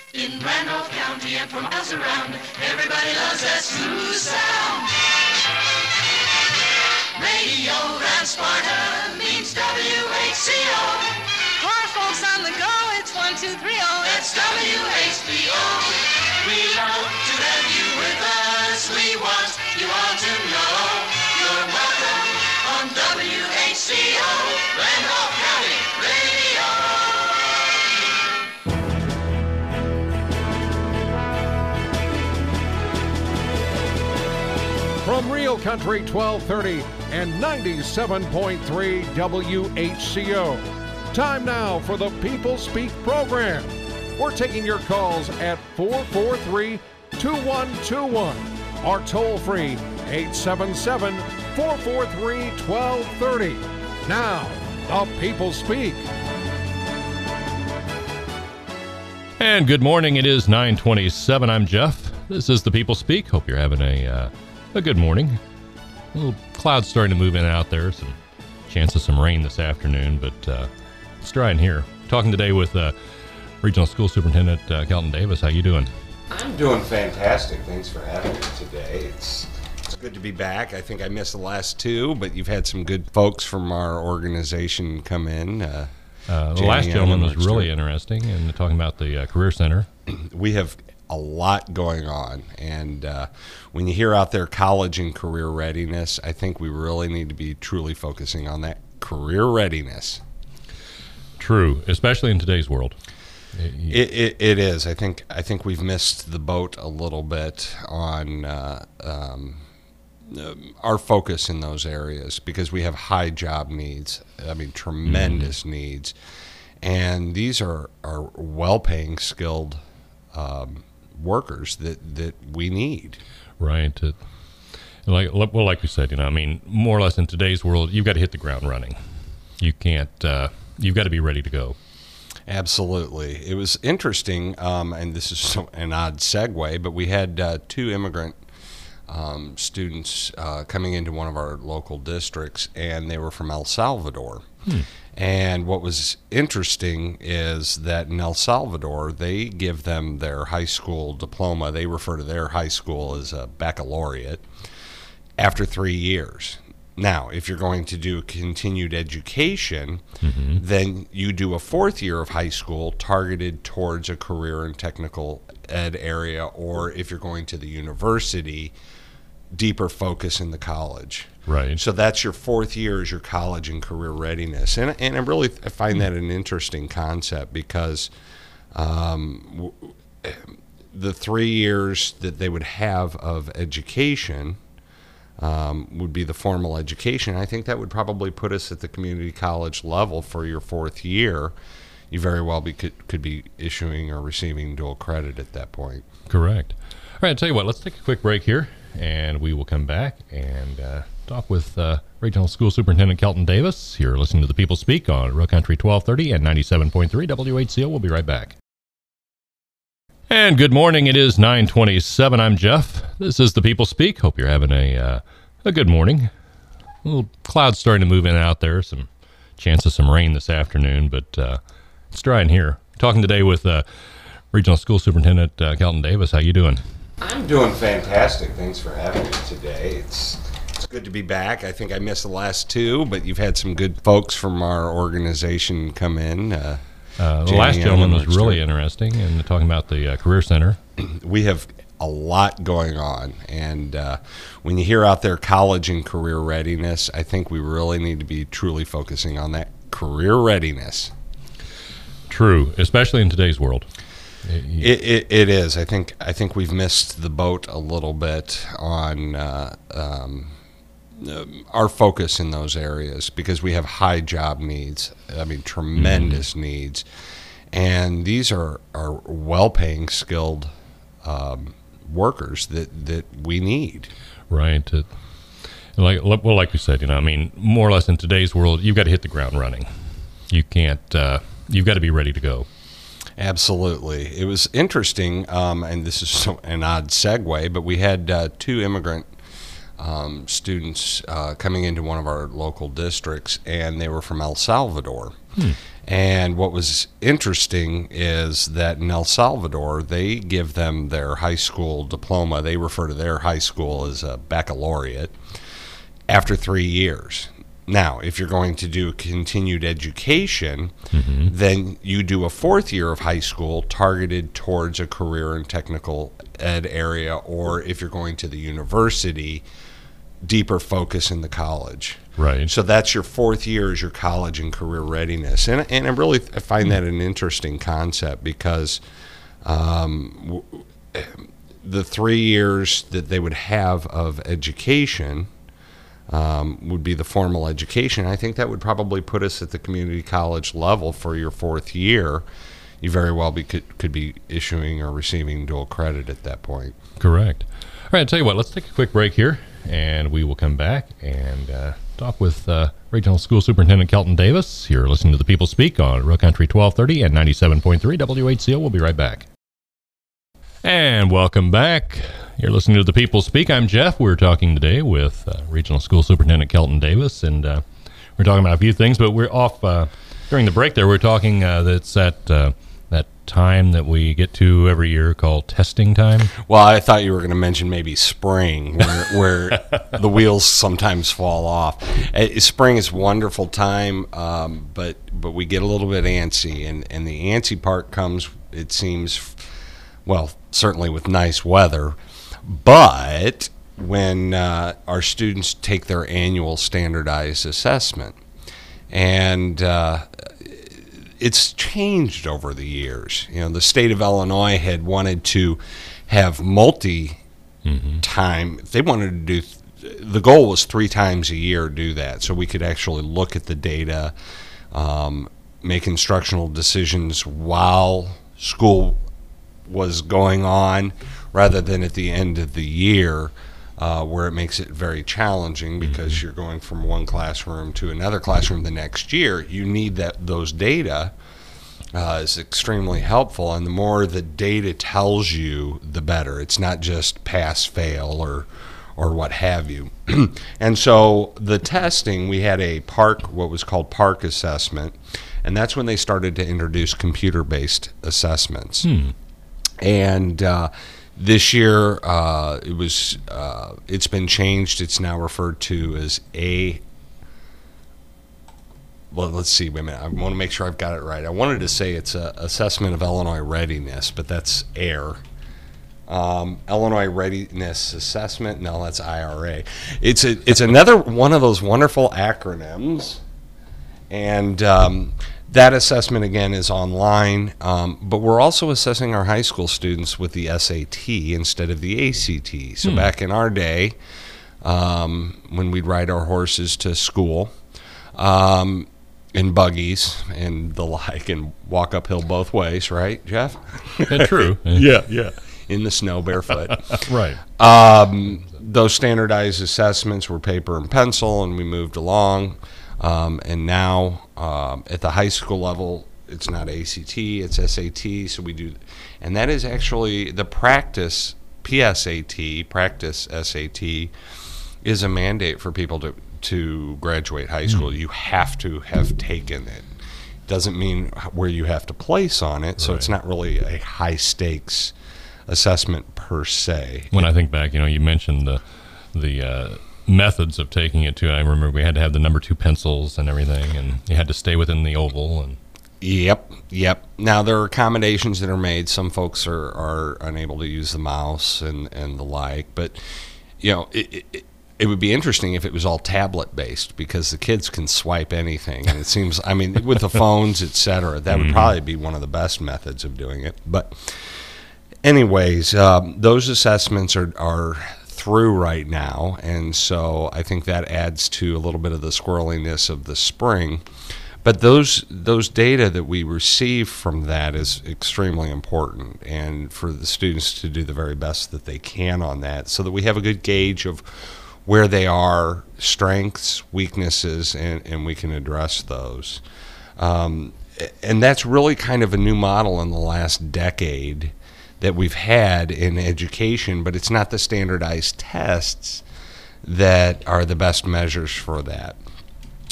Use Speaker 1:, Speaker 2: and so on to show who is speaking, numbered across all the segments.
Speaker 1: In Randolph County and for miles around, everybody loves that smooth sound. Radio Rand Sparta means WHCO.
Speaker 2: For folks on the go, it's 1230.
Speaker 1: That's WHBO. We love to have you with us. We want you all to know you're welcome on WHCO, Randolph County Radio.
Speaker 3: From Real Country 1230 and 97.3 WHCO. Time now for the People Speak program. We're taking your calls at 443-2121 or toll free 877-443-1230. Now, the People Speak.
Speaker 4: And good morning. It is 9:27. I'm Jeff. This is the People Speak. Hope you're having a good morning. A little clouds starting to move in and out there. Some chance of some rain this afternoon, but it's dry in here. Talking today with Regional School Superintendent Kelton Davis. How you doing?
Speaker 5: I'm doing fantastic. Thanks for having me today. It's good to be back. I think I missed the last two, but you've had some good folks from our organization come in.
Speaker 4: The last gentleman was really interesting and talking about the Career Center.
Speaker 5: We have a lot going on, and when you hear out there college and career readiness, I think we really need to be truly focusing on that career readiness.
Speaker 4: True, especially in today's world.
Speaker 5: It is. I think we've missed the boat a little bit on our focus in those areas because we have high job needs. I mean, tremendous needs, and these are well-paying, skilled workers that we need.
Speaker 4: Right. Like we said, I mean, more or less in today's world, you've got to hit the ground running. You can't. You've got to be ready to go.
Speaker 5: Absolutely. It was interesting, and this is an odd segue, but we had two immigrant students coming into one of our local districts, and they were from El Salvador. And what was interesting is that in El Salvador, they give them their high school diploma. They refer to their high school as a baccalaureate after 3 years. Now, if you're going to do continued education, then you do a fourth year of high school targeted towards a career and technical ed area, or if you're going to the university, deeper focus in the college.
Speaker 4: Right.
Speaker 5: So that's your fourth year is your college and career readiness. And I really find that an interesting concept because the 3 years that they would have of education would be the formal education. I think that would probably put us at the community college level for your fourth year. You very well could be issuing or receiving dual credit at that point.
Speaker 4: Correct. All right, I'll tell you what, let's take a quick break here, and we will come back and talk with Regional School Superintendent Kelton Davis. You're listening to the People Speak on Real Country 1230 and 97.3 WHCO. We'll be right back. And good morning. It is 9:27. I'm Jeff. This is the People Speak. Hope you're having a good morning. A little clouds starting to move in and out there. Some chance of some rain this afternoon, but it's dry in here. Talking today with Regional School Superintendent Kelton Davis. How you doing?
Speaker 5: I'm doing fantastic. Thanks for having me today. It's good to be back. I think I missed the last two, but you've had some good folks from our organization come in.
Speaker 4: The last gentleman was really interesting and talking about the Career Center.
Speaker 5: We have a lot going on, and when you hear out there college and career readiness, I think we really need to be truly focusing on that career readiness.
Speaker 4: True, especially in today's world.
Speaker 5: It is. I think we've missed the boat a little bit on our focus in those areas because we have high job needs. I mean, tremendous needs, and these are well-paying, skilled workers that we need.
Speaker 4: Right. Like we said, I mean, more or less in today's world, you've got to hit the ground running. You can't. You've got to be ready to go.
Speaker 5: Absolutely. It was interesting, and this is an odd segue, but we had two immigrant students coming into one of our local districts, and they were from El Salvador. And what was interesting is that in El Salvador, they give them their high school diploma. They refer to their high school as a baccalaureate after 3 years. Now, if you're going to do continued education, then you do a 4th year of high school targeted towards a career and technical ed area, or if you're going to the university, deeper focus in the college.
Speaker 4: Right.
Speaker 5: So that's your 4th year is your college and career readiness. And I really find that an interesting concept because the 3 years that they would have of education would be the formal education. I think that would probably put us at the community college level for your 4th year. You very well could be issuing or receiving dual credit at that point.
Speaker 4: Correct. All right, I'll tell you what, let's take a quick break here, and we will come back and talk with Regional School Superintendent Kelton Davis. You're listening to the People Speak on Real Country 1230 and 97.3 WHCO. We'll be right back. And welcome back. You're listening to the People Speak. I'm Jeff. We're talking today with Regional School Superintendent Kelton Davis, and we're talking about a few things, but we're off during the break there. We're talking that's that time that we get to every year called testing time.
Speaker 5: Well, I thought you were going to mention maybe spring, where the wheels sometimes fall off. Spring is a wonderful time, but we get a little bit antsy, and the antsy part comes, it seems, well, certainly with nice weather, but when our students take their annual standardized assessment. And it's changed over the years. You know, the state of Illinois had wanted to have multi-time. They wanted to do, the goal was 3 times a year do that, so we could actually look at the data, make instructional decisions while school was going on, rather than at the end of the year, where it makes it very challenging because you're going from one classroom to another classroom the next year. You need those data is extremely helpful, and the more the data tells you, the better. It's not just pass, fail, or what have you. And so the testing, we had what was called PARC assessment, and that's when they started to introduce computer-based assessments. And this year, it's been changed. It's now referred to as well, let's see. Wait a minute. I want to make sure I've got it right. I wanted to say it's a Assessment of Illinois Readiness, but that's AIR. Illinois Readiness Assessment. No, that's IRA. It's another one of those wonderful acronyms, and that assessment, again, is online, but we're also assessing our high school students with the SAT instead of the ACT. So back in our day, when we'd ride our horses to school in buggies and the like and walk uphill both ways, right, Jeff?
Speaker 4: True.
Speaker 5: Yeah. In the snow barefoot.
Speaker 4: Right.
Speaker 5: Those standardized assessments were paper and pencil, and we moved along. And now at the high school level, it's not ACT, it's SAT. So we do, and that is actually the practice PSAT, practice SAT, is a mandate for people to graduate high school. You have to have taken it. Doesn't mean where you have to place on it, so it's not really a high stakes assessment per se.
Speaker 4: When I think back, you mentioned the methods of taking it too. I remember we had to have the number 2 pencils and everything, and you had to stay within the oval. And
Speaker 5: Yep. Now there are accommodations that are made. Some folks are unable to use the mouse and the like, but it would be interesting if it was all tablet based, because the kids can swipe anything, and it seems, I mean, with the phones, etc., that would probably be one of the best methods of doing it. But anyways, those assessments are through right now, and so I think that adds to a little bit of the squirreliness of the spring. But those data that we receive from that is extremely important, and for the students to do the very best that they can on that, so that we have a good gauge of where they are, strengths, weaknesses, and we can address those. And that's really kind of a new model in the last decade that we've had in education, but it's not the standardized tests that are the best measures for that.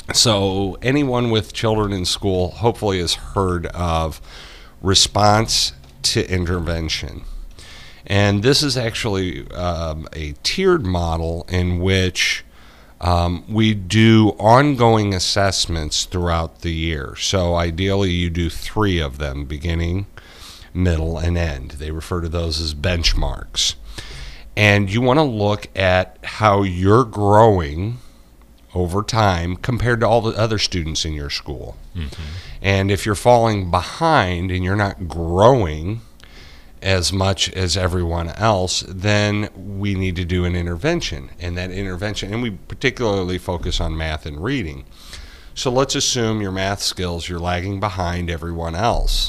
Speaker 5: So anyone with children in school hopefully has heard of response to intervention. And this is actually a tiered model in which we do ongoing assessments throughout the year. So ideally you do 3 of them, beginning, middle, and end. They refer to those as benchmarks. And you want to look at how you're growing over time compared to all the other students in your school. And if you're falling behind and you're not growing as much as everyone else, then we need to do an intervention. And that intervention, and we particularly focus on math and reading. So let's assume your math skills, you're lagging behind everyone else.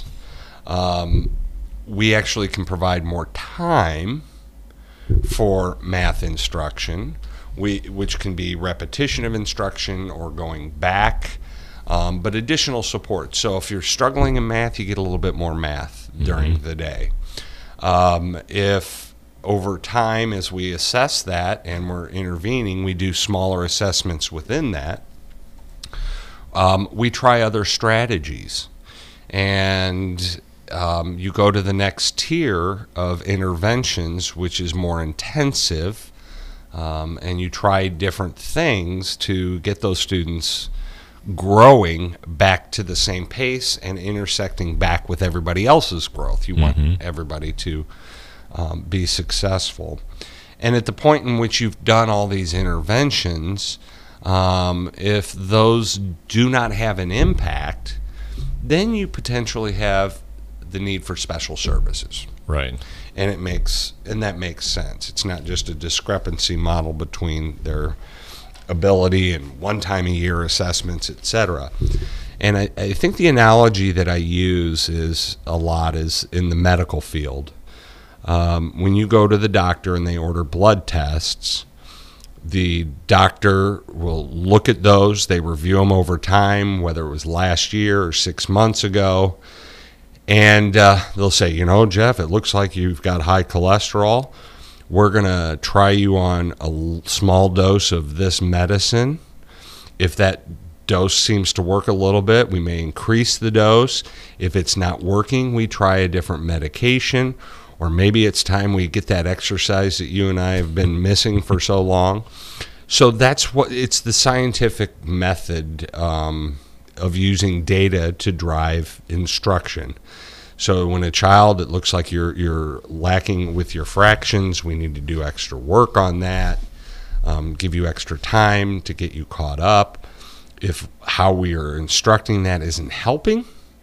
Speaker 5: We actually can provide more time for math instruction, which can be repetition of instruction or going back, but additional support. So if you're struggling in math, you get a little bit more math during the day. If over time, as we assess that and we're intervening, we do smaller assessments within that, we try other strategies. And you go to the next tier of interventions, which is more intensive, and you try different things to get those students growing back to the same pace and intersecting back with everybody else's growth. You want everybody to be successful. And at the point in which you've done all these interventions, if those do not have an impact, then you potentially have the need for special services.
Speaker 4: Right.
Speaker 5: And that makes sense. It's not just a discrepancy model between their ability and one time a year assessments, etc. And I think the analogy that I use is in the medical field. When you go to the doctor and they order blood tests, the doctor will look at those, they review them over time, whether it was last year or 6 months ago, and they'll say, Jeff, it looks like you've got high cholesterol. We're going to try you on a small dose of this medicine. If that dose seems to work a little bit, we may increase the dose. If it's not working, we try a different medication, or maybe it's time we get that exercise that you and I have been missing for so long. So it's the scientific method of using data to drive instruction. So when a child, it looks like you're lacking with your fractions, we need to do extra work on that, give you extra time to get you caught up. If how we are instructing that isn't helping,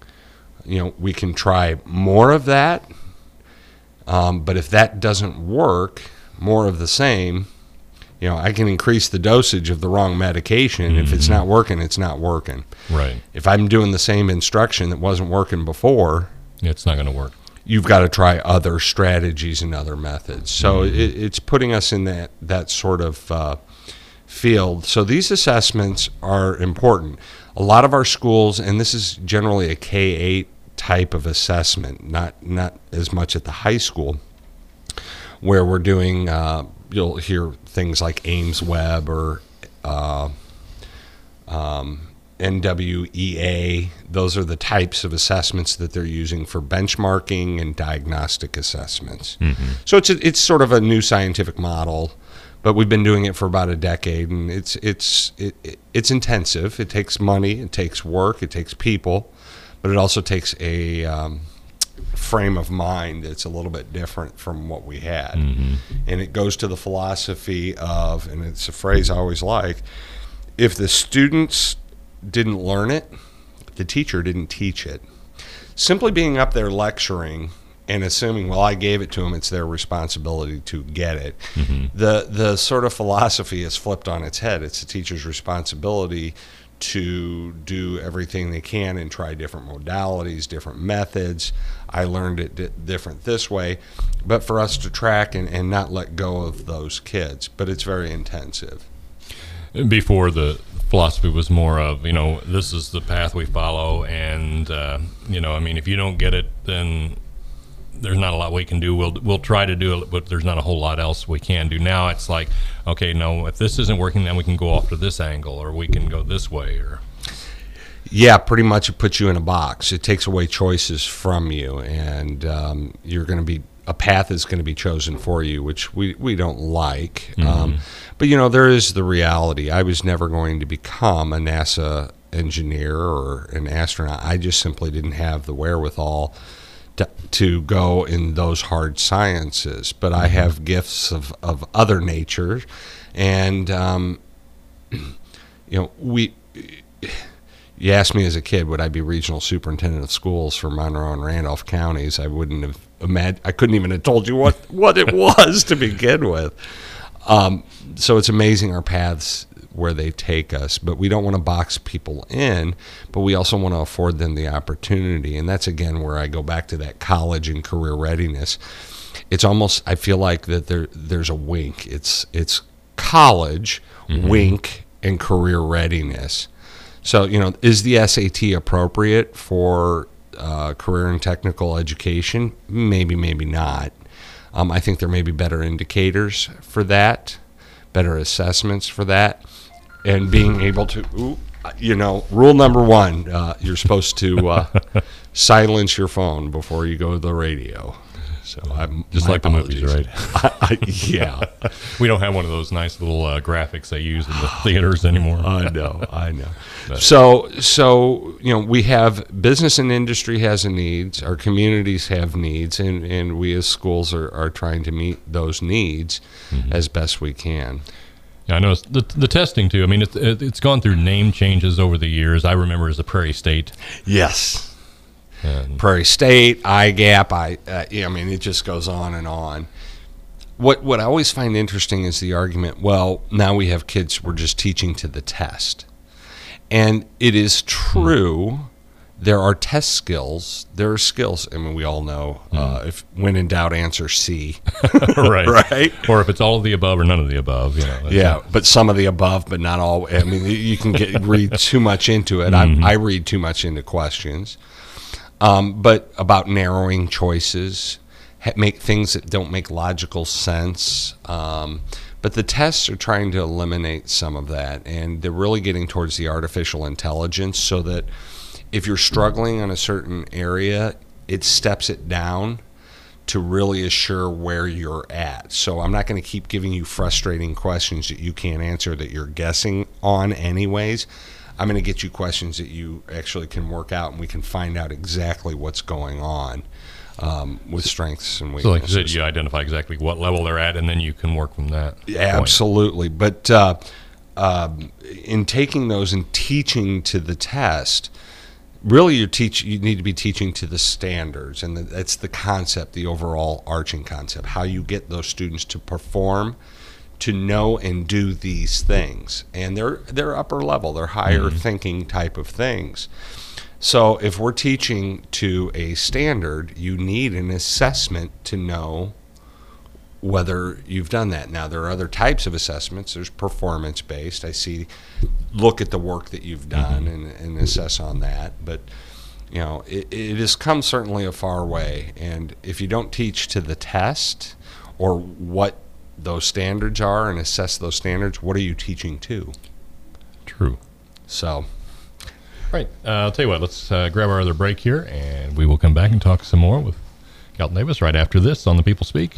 Speaker 5: we can try more of that. But if that doesn't work, more of the same, I can increase the dosage of the wrong medication. If it's not working, it's not working.
Speaker 4: Right.
Speaker 5: If I'm doing the same instruction that wasn't working before,
Speaker 4: it's not going to work.
Speaker 5: You've got to try other strategies and other methods. So it's putting us in that sort of field. So these assessments are important. A lot of our schools, and this is generally a K-8 type of assessment, not as much at the high school, where we're doing, you'll hear things like Ames Web or NWEA. Those are the types of assessments that they're using for benchmarking and diagnostic assessments. So it's sort of a new scientific model, but we've been doing it for about a decade, and it's intensive. It takes money, it takes work, it takes people, but it also takes a frame of mind that's a little bit different from what we had. And it goes to the philosophy of, and it's a phrase I always like, if the students didn't learn it, the teacher didn't teach it. Simply being up there lecturing and assuming, well, I gave it to them, it's their responsibility to get it. The sort of philosophy is flipped on its head. It's the teacher's responsibility to do everything they can and try different modalities, different methods. I learned it different this way, but for us to track and not let go of those kids. But it's very intensive.
Speaker 4: Before, the philosophy was more of, this is the path we follow, and, if you don't get it, then there's not a lot we can do. We'll try to do it, but there's not a whole lot else we can do. Now it's like, okay, no, if this isn't working, then we can go off to this angle, or we can go this way, or.
Speaker 5: Yeah, pretty much it puts you in a box. It takes away choices from you, and you're going to be, a path is going to be chosen for you, which we don't like. But, you know, there is the reality. I was never going to become a NASA engineer or an astronaut. I just simply didn't have the wherewithal to go in those hard sciences. But I have gifts of other nature, and, you know, you asked me as a kid, would I be regional superintendent of schools for Monroe and Randolph counties? I wouldn't have imagined. I couldn't even have told you what it was to begin with. So it's amazing our paths where they take us, but we don't want to box people in, but we also want to afford them the opportunity. And that's, again, where I go back to that college and career readiness. It's almost, I feel like that there's a wink. It's college, wink, and career readiness. So, you know, is the SAT appropriate for career and technical education? Maybe, maybe not. I think there may be better indicators for that, better assessments for that, and being able to, you know, rule number one, you're supposed to silence your phone before you go to the radio. So I'm
Speaker 4: just like apologies. The movies,
Speaker 5: right? Yeah.
Speaker 4: We don't have one of those nice little graphics they use in the theaters anymore.
Speaker 5: I know. So you know, we have business and industry has a needs. Our communities have needs, and we as schools are trying to meet those needs as best we can.
Speaker 4: Yeah, I know the testing too. I mean, it's gone through name changes over the years. I remember as the Prairie State.
Speaker 5: Yes. Prairie State, IGAP, I mean, it just goes on and on. What I always find interesting is the argument, well, now we have kids, we're just teaching to the test. And it is true, there are test skills, there are skills. I mean, we all know, if when in doubt, answer C.
Speaker 4: Right.
Speaker 5: Right?
Speaker 4: Or if it's all of the above or none of the above. You know,
Speaker 5: yeah, but some of the above, but not all. I mean, you can read too much into it. I read too much into questions. But about narrowing choices, make things that don't make logical sense. But the tests are trying to eliminate some of that, and they're really getting towards the artificial intelligence so that if you're struggling in a certain area, it steps it down to really assure where you're at. So I'm not going to keep giving you frustrating questions that you can't answer that you're guessing on anyways. I'm going to get you questions that you actually can work out, and we can find out exactly what's going on with strengths and weaknesses.
Speaker 4: So like you said, you identify exactly what level they're at, and then you can work from that point.
Speaker 5: Absolutely. But in taking those and teaching to the test, really you need to be teaching to the standards, and that's the concept, the overall arching concept, how you get those students to perform, to know and do these things. And they're upper level, they're higher thinking type of things. So if we're teaching to a standard, you need an assessment to know whether you've done that. Now, there are other types of assessments. There's performance-based. I see, look at the work that you've done and assess on that. But, you know, it has come certainly a far way. And if you don't teach to the test or what those standards are and assess those standards, what are you teaching to?
Speaker 4: True.
Speaker 5: So,
Speaker 4: right. I'll tell you what, let's grab our other break here, and we will come back and talk some more with Kelton Davis right after this on The People Speak.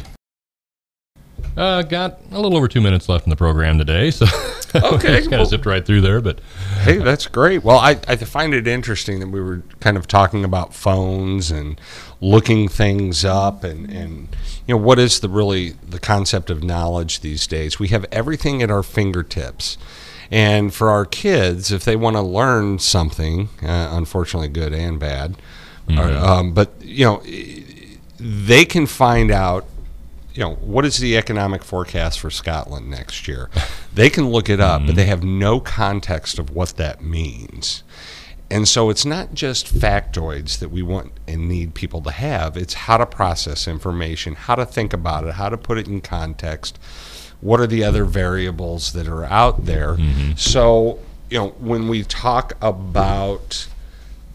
Speaker 4: Got a little over 2 minutes left in the program today, so
Speaker 5: okay,
Speaker 4: kind of zipped right through there. But
Speaker 5: hey, that's great. Well, I find it interesting that we were kind of talking about phones and looking things up, and you know, what is the concept of knowledge these days? We have everything at our fingertips. And for our kids, if they want to learn something, unfortunately good and bad, but, you know, they can find out, you know, what is the economic forecast for Scotland next year? They can look it up, but they have no context of what that means. And so it's not just factoids that we want and need people to have. It's how to process information, how to think about it, how to put it in context. What are the other variables that are out there? So, you know, when we talk about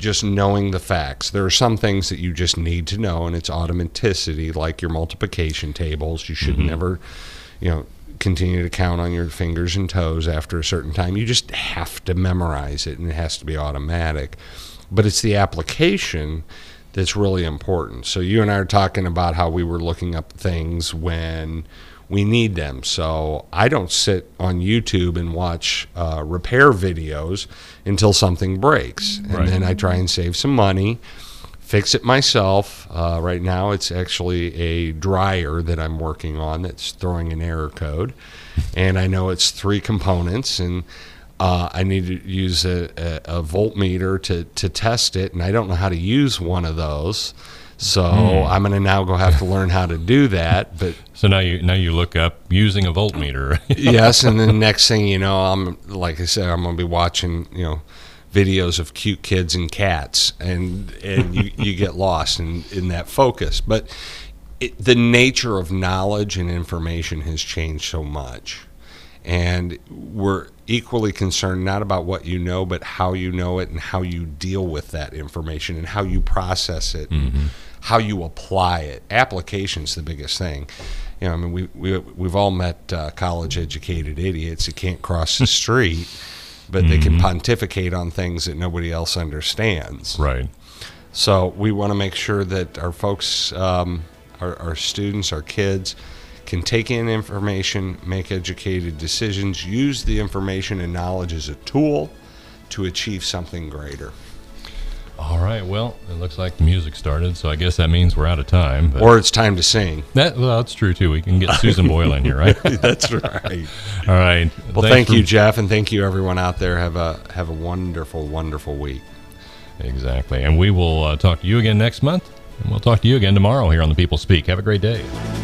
Speaker 5: just knowing the facts. There are some things that you just need to know, and it's automaticity, like your multiplication tables. You should never, continue to count on your fingers and toes after a certain time. You just have to memorize it, and it has to be automatic. But it's the application that's really important. So you and I are talking about how we were looking up things when we need them. So I don't sit on YouTube and watch repair videos until something breaks. And then I try and save some money, fix it myself. Right now it's actually a dryer that I'm working on that's throwing an error code. And I know it's 3 components, and I need to use a voltmeter to test it, and I don't know how to use one of those. So I'm going to now have to learn how to do that. But
Speaker 4: so now you look up using a voltmeter.
Speaker 5: Yes, and then the next thing you know, I'm going to be watching videos of cute kids and cats, and you get lost in that focus. But the nature of knowledge and information has changed so much, and we're equally concerned not about what you know, but how you know it and how you deal with that information and how you process it. And how you apply it. Application's the biggest thing. We've all met college-educated idiots that can't cross the street, but they can pontificate on things that nobody else understands.
Speaker 4: Right.
Speaker 5: So we want to make sure that our folks, our students, our kids, can take in information, make educated decisions, use the information and knowledge as a tool to achieve something greater.
Speaker 4: All right. Well, it looks like the music started, so I guess that means we're out of time. But
Speaker 5: or it's time to sing.
Speaker 4: That's true, too. We can get Susan Boyle in here, right?
Speaker 5: That's right.
Speaker 4: All right.
Speaker 5: Well, thank you, Jeff, and thank you, everyone out there. Have a wonderful, wonderful week.
Speaker 4: Exactly. And we will talk to you again next month, and we'll talk to you again tomorrow here on The People Speak. Have a great day.